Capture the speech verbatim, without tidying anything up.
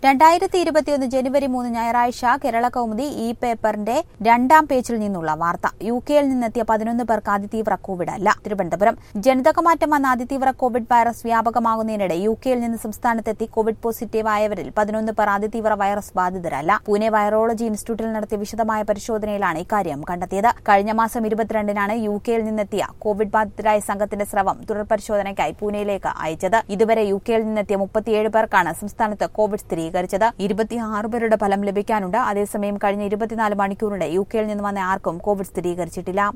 രണ്ടായിരത്തി ഇരുപത്തിയൊന്ന് ജനുവരി മൂന്ന് ഞായറാഴ്ച കേരള കൗമുദി ഇ പേപ്പറിന്റെ രണ്ടാം പേജിൽ നിന്നുള്ള വാർത്ത. യു കെയിൽ നിന്നെത്തിയ പതിനൊന്ന് പേർക്ക് അതിതീവ്ര കോവിഡ് അല്ല. തിരുവനന്തപുരം. ജനിതകമാറ്റം വന്ന അതിതീവ്ര കോവിഡ് വൈറസ് വ്യാപകമാകുന്നതിനിടെ യു കെയിൽ നിന്ന് സംസ്ഥാനത്തെത്തി കോവിഡ് പോസിറ്റീവ് ആയവരിൽ പതിനൊന്ന് പേർ അതിതീവ്ര വൈറസ് ബാധിതരല്ല. പൂനെ വൈറോളജി ഇൻസ്റ്റിറ്റ്യൂട്ടിൽ നടത്തിയ വിശദമായ പരിശോധനയിലാണ് ഇക്കാര്യം കണ്ടെത്തിയത്. കഴിഞ്ഞ മാസം ഇരുപത്തിരണ്ടിനാണ് യു കെയിൽ നിന്നെത്തിയ കോവിഡ് ബാധിതരായ സംഘത്തിന്റെ സ്രവം തുടർ പരിശോധനയ്ക്കായി പൂനെയിലേക്ക് അയച്ചത്. ഇതുവരെ യു കെയിൽ നിന്നെത്തിയ മുപ്പത്തിയേഴ് പേർക്കാണ് സംസ്ഥാനത്ത് കോവിഡ് സ്ഥിരീകരിച്ചത്. ഇരുപത്തിയാറ് പേരുടെ ഫലം ലഭിക്കാനുണ്ട്. അതേസമയം കഴിഞ്ഞ ഇരുപത്തിനാല് മണിക്കൂറിനിടെ യു കെയിൽ നിന്ന് വന്ന ആർക്കും കോവിഡ് സ്ഥിരീകരിച്ചിട്ടില്ല.